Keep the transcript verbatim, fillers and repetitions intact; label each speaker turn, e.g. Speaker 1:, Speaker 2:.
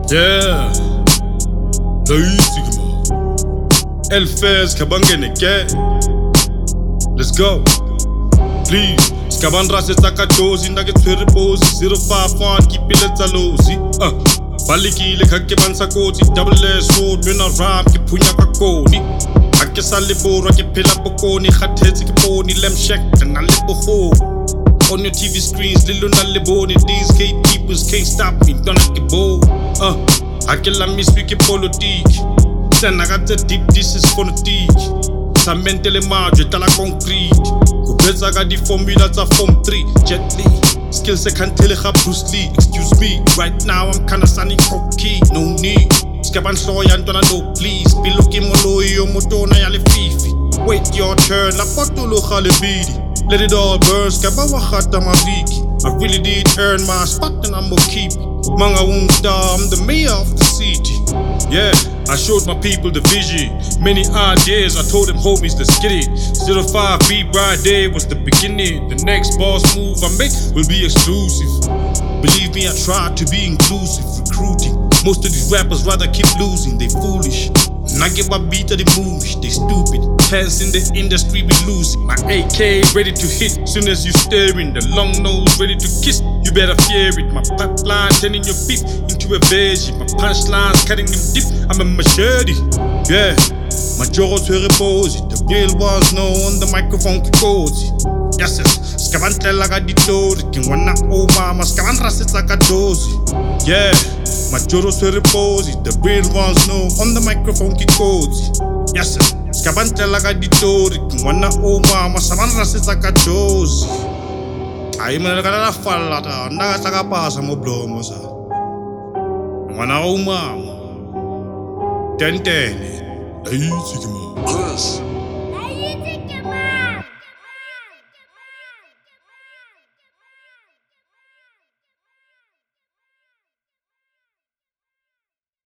Speaker 1: Yeah, lazy man. Elfez kabangene ke. Let's go. Please, skaban rasetsa ka dozi ndake tshwere posi zero five one kipile tsa losi. Uh, balikile khake bansa kotsi double S sword when I rhyme ke phunya ka koni. Ake sa le borwa ke phela bokoni khathetse ke boni lem shack na le bogo. On your T V screens, little na le boni. These gatekeepers can't stop me, don't have to bow. Uh, ake la mi speak politique. Then I got the deep dishes phonetic. Sa mentele majwe tala concrete. Kubetsa ka di formula tsa form three. Jet Li, skills se can't tell ga Bruce Lee. Excuse me, right now I'm kinda sunny cocky. No need, skaban hloya ntwana no please. Pilo ke moloi yo motona ya le fifi. Wait your turn, la potologa le bidi. Let it all burn, skaba wa gata maviki. I really did earn my spot and I'm gonna keep it. Manga won't star, I'm the mayor of the city. Yeah, I showed my people the vision. Many ideas, I told them homies, let's get it. zero five beat right there was the beginning. The next boss move I make will be exclusive. Believe me, I tried to be inclusive. Recruiting, most of these rappers rather keep losing, they foolish. And I get my beat to the movies, they stupid. Hands in the industry, we losing. My A K ready to hit, soon as you staring. The long nose ready to kiss, you better fear it. My pipeline turning your beef into a veggie. My punchlines cutting them deep, I'm a machete. Yeah, my jaws were reposed. The real ones know on the microphone cozy. Yes, yes, skavantela ga ditori. King wana oh mama, skavan rasetsa ka dozi. Yeah, my jaws were reposed. The real ones know on the microphone cozy. Yes, yes, skavantela ga ditori. King wana oh mama, skavan rasetsa ka dozi. Ai mena ka la falla ta, nda ka ka pasa mo blomo sa. Wana oh mama. Ten ten. Hey, Sigma.